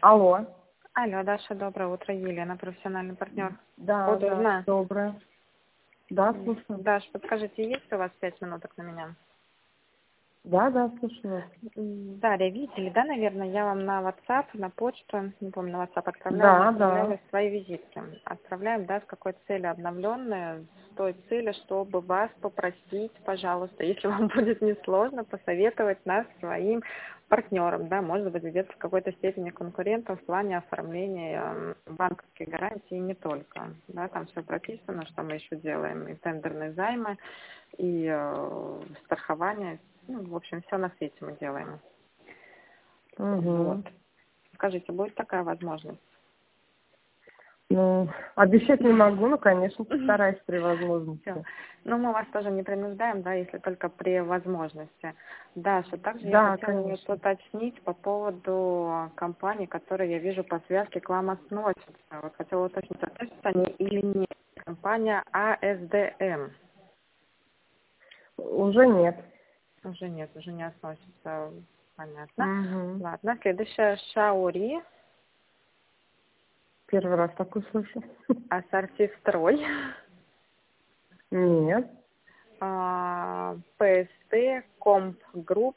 Алло. Алло, Даша, доброе утро. Елена, профессиональный партнер. Да, Удобно? доброе. Да, слушаю. Даш, подскажите, есть у вас 5 минуток на меня? Да, слушаю вас. Дарья, видели, да, наверное, я вам на WhatsApp, на почту, не помню, на WhatsApp Да. отправляла свои визитки. Отправляем, да, с какой целью обновленные, с той целью, чтобы вас попросить, пожалуйста, если вам будет несложно, посоветовать нас своим партнерам, да, может быть, где-то в какой-то степени конкурентам в плане оформления банковских гарантий и не только, да, там все прописано, что мы еще делаем, и тендерные займы, и страхование. Ну, в общем, все на свете мы делаем. Вот. Угу. Скажите, будет такая возможность? Ну, обещать не могу, но, конечно, постараюсь при возможности. Всё. Ну, мы вас тоже не принуждаем, да, если только при возможности. Даша, также я Да, хотела конечно. уточнить по поводу компаний, которые, я вижу, по связке к вам относятся. Вот хотела уточнить, относятся они или нет. Компания АСДМ. Уже нет. Уже нет, уже не относится. Понятно. Угу. Ладно, следующая Шаури. Первый раз такой слышу. Ассорти строй. Нет. ПСТ, Комп Групп.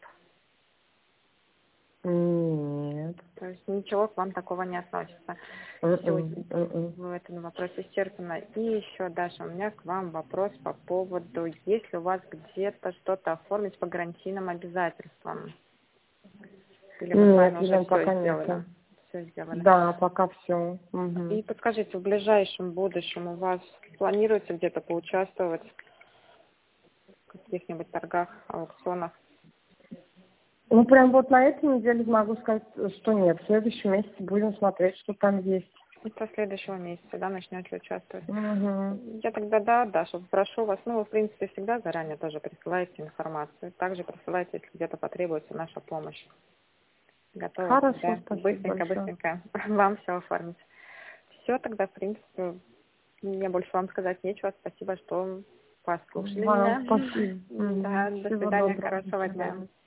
Нет. То есть ничего к вам такого не относится. Все, в этом вопросе исчерпано. И еще, Даша, у меня к вам вопрос по поводу, есть ли у вас где-то что-то оформить по гарантийным обязательствам? Или вы с вами уже пока все сделали? нет. Все сделали. Да, пока все. И подскажите, в ближайшем будущем у вас планируется где-то поучаствовать в каких-нибудь торгах, аукционах? Ну, прям вот на этой неделе могу сказать, что нет. В следующем месяце будем смотреть, что там есть. Со следующего месяца, да, начнете участвовать. Угу. Я тогда, да, Даша, прошу вас, ну, вы, в принципе, всегда заранее тоже присылаете информацию. Также присылайте, если где-то потребуется наша помощь. Готова Хорошо, всегда спасибо большое. быстренько вам все оформить. Все, тогда, в принципе, мне больше вам сказать нечего. Спасибо, что послушали Вам меня. спасибо. Да, до Всего свидания, доброго. До хорошего дня. свидания.